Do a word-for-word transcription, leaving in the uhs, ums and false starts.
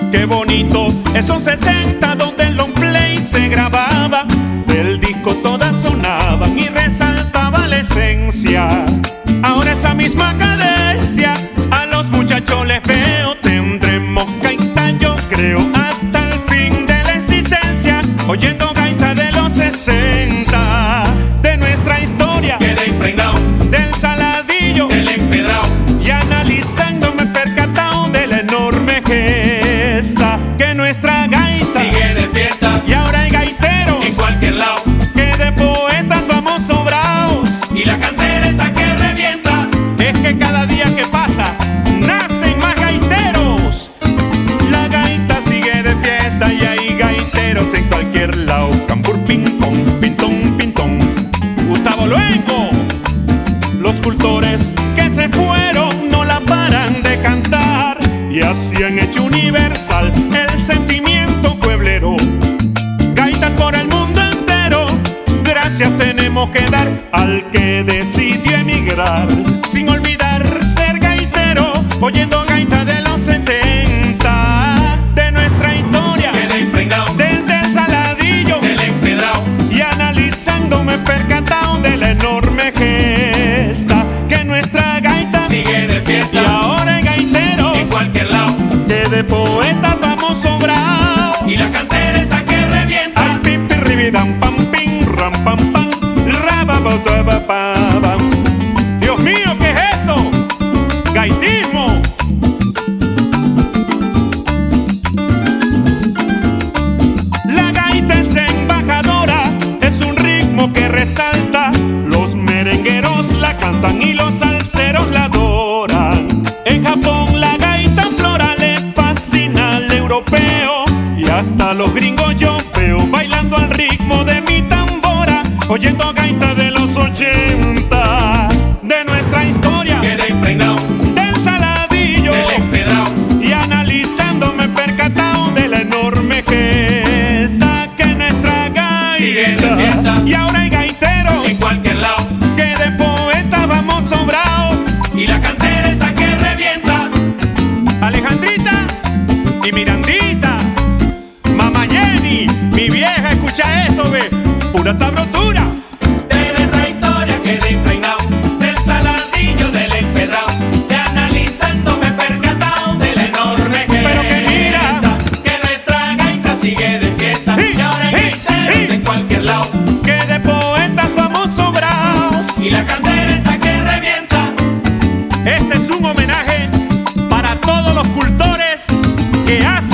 Qué bonito esos sesenta donde el long play se grababa, del disco todas sonaban y resaltaba la esencia. Ahora esa misma cadencia a los muchachos les veo, tendremos gaita yo creo hasta el fin de la existencia, oyendo gaita de los sesenta, de nuestra historia, quedé impregnado del Saladillo, del empedrado, y analizando me he percatado de la enorme gesta que nuestra gaita sigue de fiesta. Y ahora hay gaiteros en cualquier lado, que de poetas vamos sobrados, y la cantera está que revienta. es que cada día que pasa nacen más gaiteros. La gaita sigue de fiesta y hay gaiteros en cualquier lado. Cambur, ping-pong, pintón, pintón, Gustavo Luengo. Los cultores que se fueron no la paran de cantar, y así han hecho universal el sentimiento pueblero. Gaitas por el mundo entero, gracias tenemos que dar al que decidió emigrar, sin olvidar ser gaitero, oyendo gaita de los setenta, de nuestra historia, Quedé impregnado desde el Saladillo, del empedrado, y analizando me he percatado de la enorme gesta que nuestra gaita sigue de y fiesta. ahora hay gaiteros En cualquier lado, que de poetas vamos sobrados, y la cantera está que revienta. ay pipi ribidam pam pim ram pam pam rabababababam. Dios mío, ¿qué es esto? Gaitismo. La gaita es embajadora, es un ritmo que resalta, los merengueros la cantan y los salseros la adoran. En Japón la gaita floral le fascina al europeo, y hasta los gringos yo veo bailando al ritmo de mi tambora, oyendo gaita de los ochenta, de nuestra historia, Quedé impregnado del Saladillo, del empedrado, y analizando me he percatado de la enorme gesta que nuestra sigue de gaita. fiesta. Y ahora hay gaiteros En cualquier lado, que de poetas vamos sobrados, y la cantera está que revienta. Alejandrita y Mirandita, Mamá Jenny, mi vieja, escucha esto, ve, pura sabrosura. De nuestra historia quedé impregnado del Saladillo, del empedrado, de analizando me he percatado de la enorme gesta. Pero que mira, que nuestra gaita sigue de fiesta. Sí, Y ahora hay sí, gaiteros sí. en cualquier lado, que de poetas vamos sobrados. y la cantera está que revienta. Este es un homenaje para todos los cultores que hacen